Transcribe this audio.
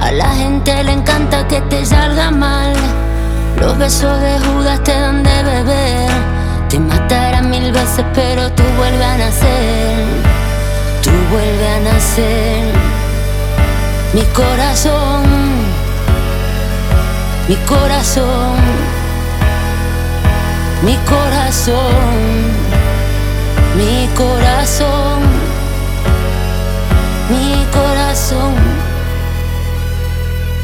A la gente le encanta que te salga mal. Los besos de Judas te dan de beber. Te matarán 1000 veces pero tú vuelves a nacer. Tú vuelves a nacer. Mi corazón, mi corazón, mi corazón, mi corazón, mi corazón.